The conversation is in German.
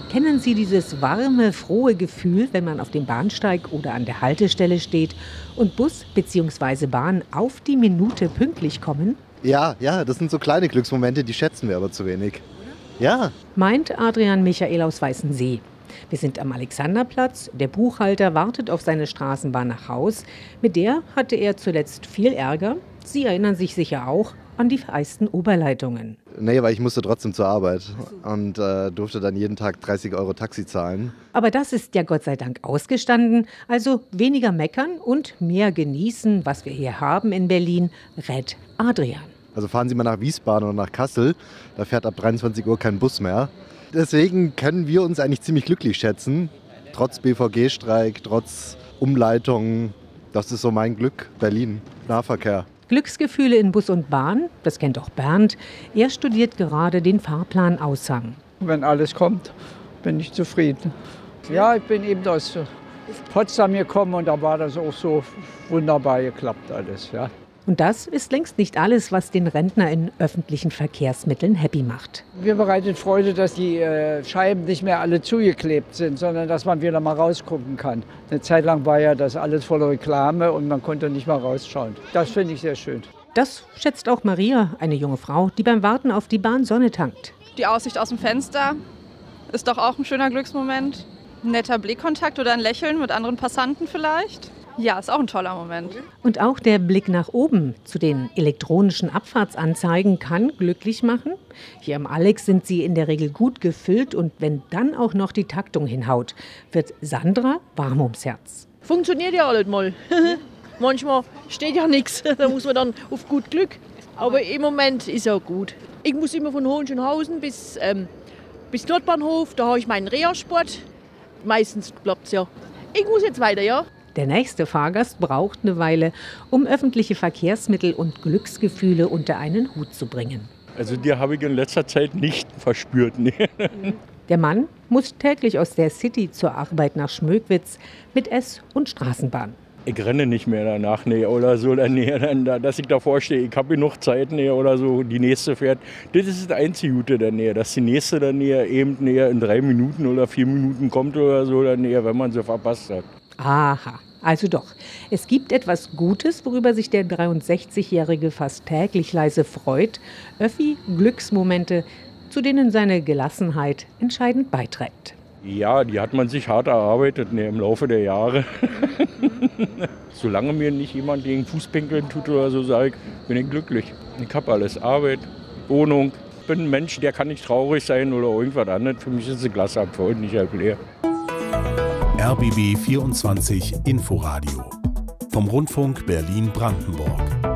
Kennen Sie dieses warme, frohe Gefühl, wenn man auf dem Bahnsteig oder an der Haltestelle steht und Bus bzw. Bahn auf die Minute pünktlich kommen? Ja, das sind so kleine Glücksmomente, die schätzen wir aber zu wenig. Ja. Meint Adrian Michael aus Weißensee. Wir sind am Alexanderplatz. Der Buchhalter wartet auf seine Straßenbahn nach Haus. Mit der hatte er zuletzt viel Ärger. Sie erinnern sich sicher auch an die vereisten Oberleitungen. Nee, weil ich musste trotzdem zur Arbeit und durfte dann jeden Tag 30 € Taxi zahlen. Aber das ist ja Gott sei Dank ausgestanden. Also weniger meckern und mehr genießen, was wir hier haben in Berlin, rät Adrian. Also fahren Sie mal nach Wiesbaden oder nach Kassel, da fährt ab 23 Uhr kein Bus mehr. Deswegen können wir uns eigentlich ziemlich glücklich schätzen, trotz BVG-Streik, trotz Umleitungen. Das ist so mein Glück, Berlin, Nahverkehr. Glücksgefühle in Bus und Bahn, das kennt auch Bernd. Er studiert gerade den Fahrplanaushang. Wenn alles kommt, bin ich zufrieden. Ja, ich bin eben aus Potsdam gekommen und da war das auch so wunderbar geklappt alles. Ja. Und das ist längst nicht alles, was den Rentner in öffentlichen Verkehrsmitteln happy macht. Mir bereitet Freude, dass die Scheiben nicht mehr alle zugeklebt sind, sondern dass man wieder mal rausgucken kann. Eine Zeit lang war ja das alles voller Reklame und man konnte nicht mal rausschauen. Das finde ich sehr schön. Das schätzt auch Maria, eine junge Frau, die beim Warten auf die Bahn Sonne tankt. Die Aussicht aus dem Fenster ist doch auch ein schöner Glücksmoment. Ein netter Blickkontakt oder ein Lächeln mit anderen Passanten vielleicht. Ja, ist auch ein toller Moment. Und auch der Blick nach oben zu den elektronischen Abfahrtsanzeigen kann glücklich machen. Hier am Alex sind sie in der Regel gut gefüllt und wenn dann auch noch die Taktung hinhaut, wird Sandra warm ums Herz. Funktioniert ja alles mal. Manchmal steht ja nichts, da muss man dann auf gut Glück. Aber im Moment ist ja gut. Ich muss immer von Hohenschönhausen bis Nordbahnhof, da habe ich meinen Reha-Sport. Meistens klappt es ja. Ich muss jetzt weiter, ja. Der nächste Fahrgast braucht eine Weile, um öffentliche Verkehrsmittel und Glücksgefühle unter einen Hut zu bringen. Also die habe ich in letzter Zeit nicht verspürt. Nee. Der Mann muss täglich aus der City zur Arbeit nach Schmöckwitz mit S- und Straßenbahn. Ich renne nicht mehr danach oder so, dass ich davor stehe, ich habe genug Zeit oder so, die nächste fährt. Das ist das einzige Gute der Nähe, dass die nächste dann eben in 3 Minuten oder 4 Minuten kommt oder so, wenn man sie verpasst hat. Aha, also doch. Es gibt etwas Gutes, worüber sich der 63-Jährige fast täglich leise freut. Öffi, Glücksmomente, zu denen seine Gelassenheit entscheidend beiträgt. Ja, die hat man sich hart erarbeitet im Laufe der Jahre. Solange mir nicht jemand gegen Fußpinkeln tut oder so, sage ich, bin ich glücklich. Ich habe alles, Arbeit, Wohnung. Ich bin ein Mensch, der kann nicht traurig sein oder irgendwas anderes. Für mich ist es ein Glas ab, und nicht halb leer. RBB 24 Inforadio vom Rundfunk Berlin-Brandenburg.